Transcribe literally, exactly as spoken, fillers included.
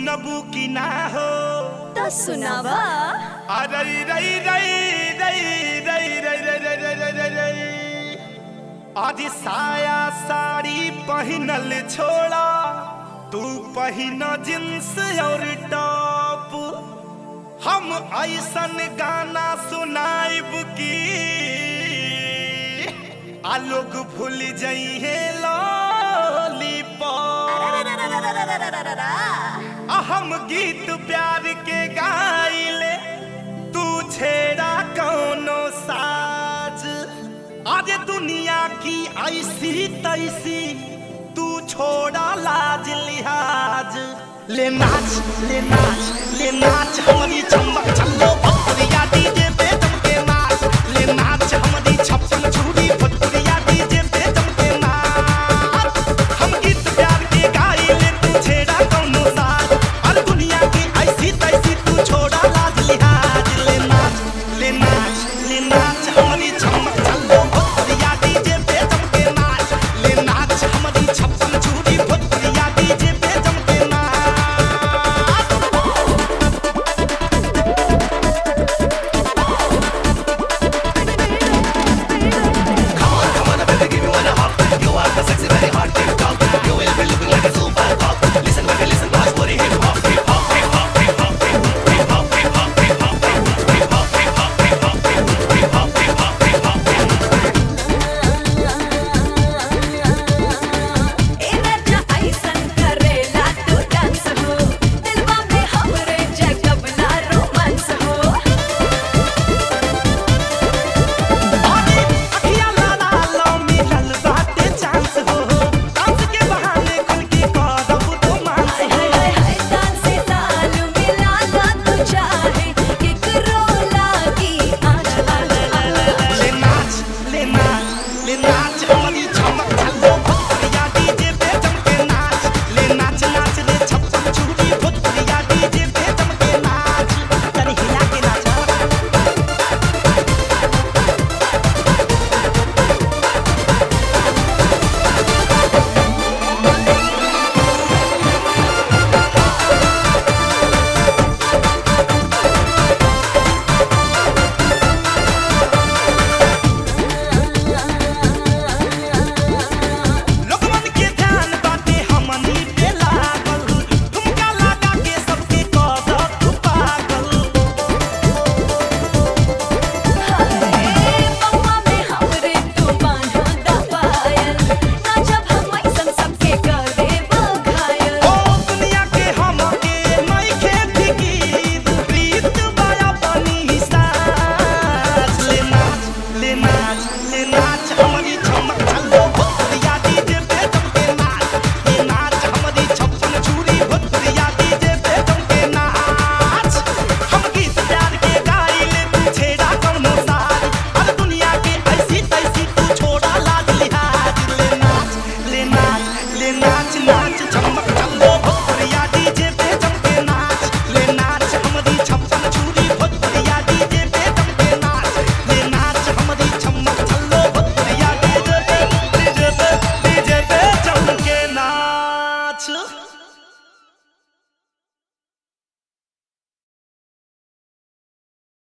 सुनबू की ना हो तो सुनावा। अरे रई रई रई रई रई रई रई रई रई आज साया साड़ी पहनल छोड़ा तू पहना जींस और टॉप। हम ऐसन गाना सुनाइब की आ लोग भूल जाइए लॉलीपॉप। हम गीत प्यार के गाइले तू छेड़ा कौनो साज। आज दुनिया की ऐसी तैसी तू छोड़ा लाज लिहाज। ले नाच ले नाच ले नाच हमारी चमक चलो